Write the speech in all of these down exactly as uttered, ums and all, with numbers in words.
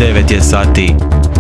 devet je sati.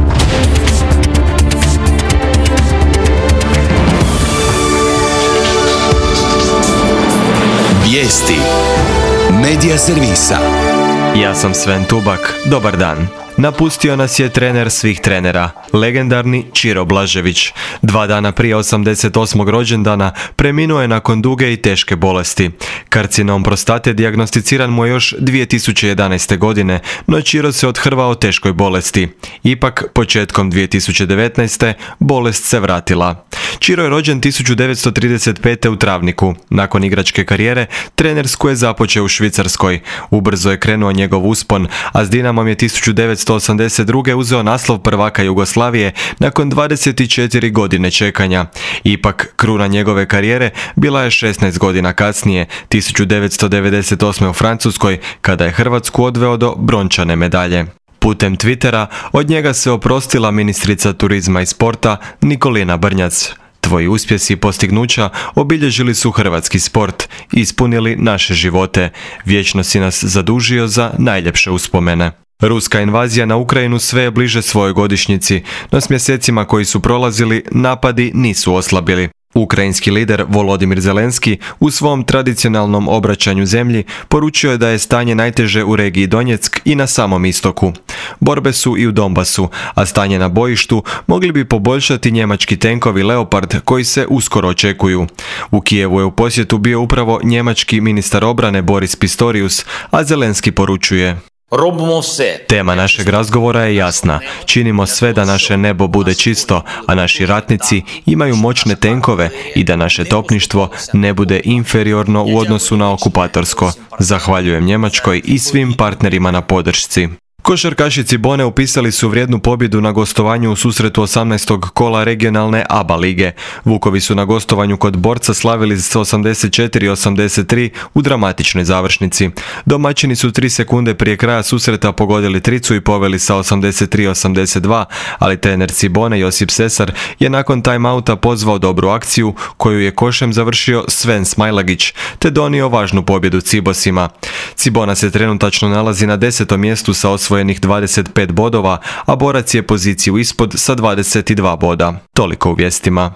Vijesti Medija servisa. Ja sam Sven Tubak, dobar dan. Napustio nas je trener svih trenera, legendarni Ćiro Blažević. Dva dana prije osamdeset osmog rođendana preminuo je nakon duge i teške bolesti. Karcinom prostate dijagnosticiran mu je još dvije tisuće jedanaeste. godine, no Ćiro se othrvao teškoj bolesti. Ipak, početkom dvije tisuće devetnaeste. bolest se vratila. Ćiro je rođen tisuću devetsto trideset pete. u Travniku. Nakon igračke karijere, trenersku je započeo u Švicarskoj. Ubrzo je krenuo njegov uspon, a s Dinamom je tisuću devetsto osamdeset druge. uzeo naslov prvaka Jugoslavije nakon dvadeset četiri godine čekanja. Ipak, kruna njegove karijere bila je šesnaest godina kasnije, tisuću devetsto devedeset osme. u Francuskoj, kada je Hrvatsku odveo do brončane medalje. Putem Twittera od njega se oprostila ministrica turizma i sporta Nikolina Brnjac. Tvoji uspjesi i postignuća obilježili su hrvatski sport, ispunili naše živote. Vječno si nas zadužio za najljepše uspomene. Ruska invazija na Ukrajinu sve je bliže svojoj godišnjici, no s mjesecima koji su prolazili, napadi nisu oslabili. Ukrajinski lider Volodimir Zelenski u svom tradicionalnom obraćanju zemlji poručio je da je stanje najteže u regiji Donjeck i na samom istoku. Borbe su i u Donbasu, a stanje na bojištu mogli bi poboljšati njemački tenkovi Leopard koji se uskoro očekuju. U Kijevu je u posjetu bio upravo njemački ministar obrane Boris Pistorius, a Zelenski poručuje: Tema našeg razgovora je jasna. Činimo sve da naše nebo bude čisto, a naši ratnici imaju moćne tenkove i da naše topništvo ne bude inferiorno u odnosu na okupatorsko. Zahvaljujem Njemačkoj i svim partnerima na podršci. Košarkaši Cibone upisali su vrijednu pobjedu na gostovanju u susretu osamnaestog kola regionalne A B A lige. Vukovi su na gostovanju kod Borca slavili s osamdeset četiri osamdeset tri u dramatičnoj završnici. Domaćini su tri sekunde prije kraja susreta pogodili tricu i poveli sa osamdeset tri osamdeset dva, ali trener Cibone Josip Sesar je nakon timeouta pozvao dobru akciju koju je košem završio Sven Smajlagić, te donio važnu pobjedu Cibosima. Cibona se trenutačno nalazi na desetom mjestu sa osvojenih dvadeset pet bodova, a Borac je poziciju ispod sa dvadeset dva boda. Toliko u vijestima.